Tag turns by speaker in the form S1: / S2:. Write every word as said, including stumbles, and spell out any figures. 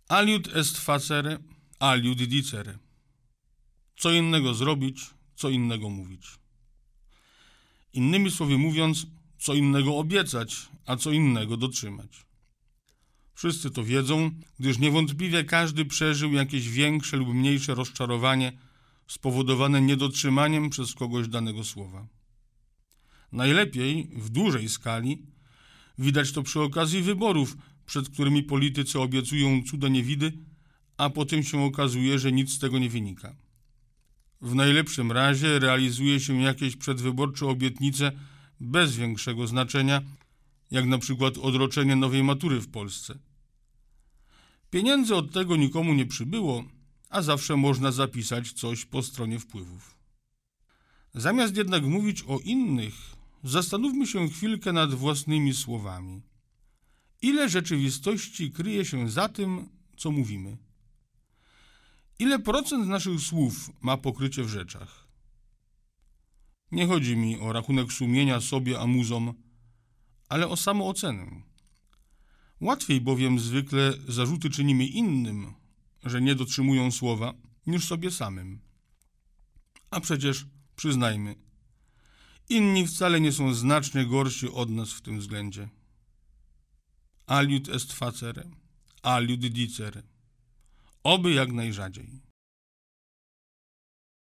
S1: Aliud est facere, aliud dicere. Co innego zrobić, co innego mówić. Innymi słowy mówiąc, co innego obiecać, a co innego dotrzymać. Wszyscy to wiedzą, gdyż niewątpliwie każdy przeżył jakieś większe lub mniejsze rozczarowanie spowodowane niedotrzymaniem przez kogoś danego słowa. Najlepiej, w dużej skali, widać to przy okazji wyborów, przed którymi politycy obiecują cuda niewidy, a potem się okazuje, że nic z tego nie wynika. W najlepszym razie realizuje się jakieś przedwyborcze obietnice bez większego znaczenia, jak na przykład odroczenie nowej matury w Polsce. Pieniędzy od tego nikomu nie przybyło, a zawsze można zapisać coś po stronie wpływów. Zamiast jednak mówić o innych, zastanówmy się chwilkę nad własnymi słowami. Ile rzeczywistości kryje się za tym, co mówimy? Ile procent naszych słów ma pokrycie w rzeczach? Nie chodzi mi o rachunek sumienia sobie a muzom, ale o samoocenę. Łatwiej bowiem zwykle zarzuty czynimy innym, że nie dotrzymują słowa, niż sobie samym. A przecież, przyznajmy, inni wcale nie są znacznie gorsi od nas w tym względzie. Aliud est facere, aliud dicere. Oby jak najrzadziej.